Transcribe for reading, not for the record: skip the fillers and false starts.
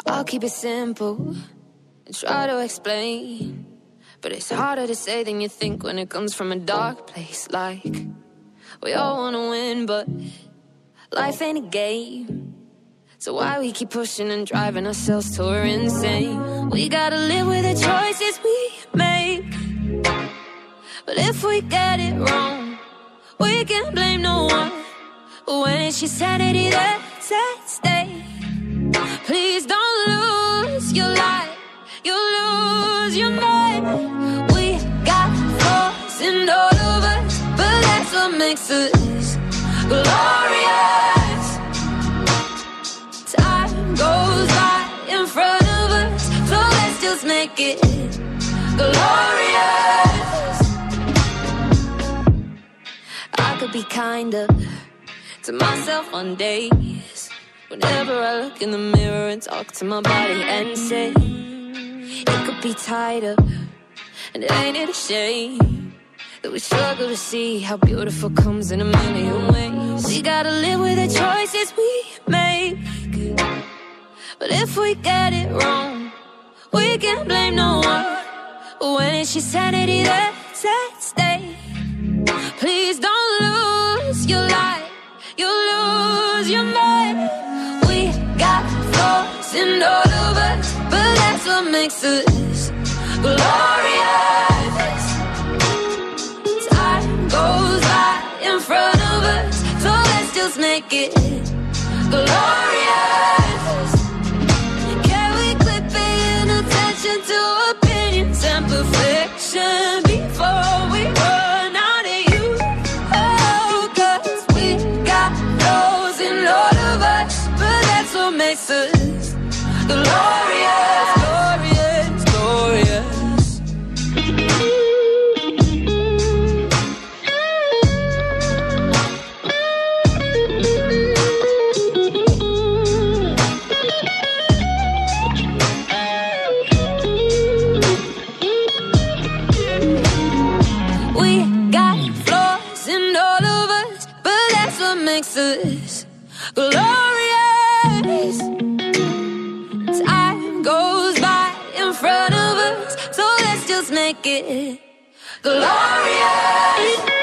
I'll keep it simple and try to explain, but it's harder to say than you think when it comes from a dark place. Like, we all wanna win, but life ain't a game. So why we keep pushing and driving ourselves till we're insane? We gotta live with the choices we make, but if we get it wrong, we can't blame no one. When it's your sanity that's at stake, please don't lose your life, you'll lose your mind. We got flaws in all of us, but that's what makes us glorious. Time goes by in front of us, so let's just make it glorious. I could be kinder to myself on days whenever I look in the mirror and talk to my body and say it could be tighter. And ain't it a shame that we struggle to see how beautiful comes in a million ways? We gotta live with the choices we make, but if we get it wrong, we can't blame no one. When it's your sanity that's at stake, please don't lose your life, you'll lose your mind. We got flaws in all of us, but that's what makes us glorious. Time goes by in front of us, so let's just make it glorious. Can we quit paying attention to opinions and perfection before we run out of you? Oh, 'cause we got those in all of us, but that's what makes us glorious, glorious, glorious. We got flaws in all of us, but that's what makes us glorious. Time goes by in front of us, so let's just make it glorious.